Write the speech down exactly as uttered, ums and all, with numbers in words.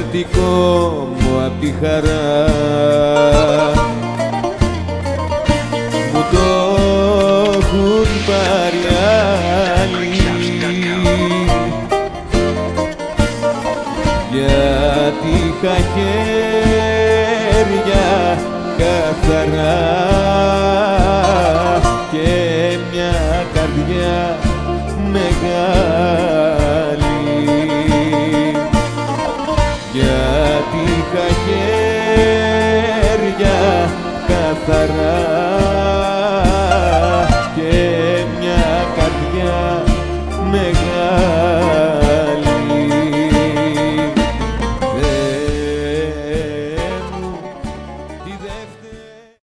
διαφορετικό μου απ' τη χαρά. Μου το έχουν πάρει άλλοι, γιατί είχα χέρια καθαρά.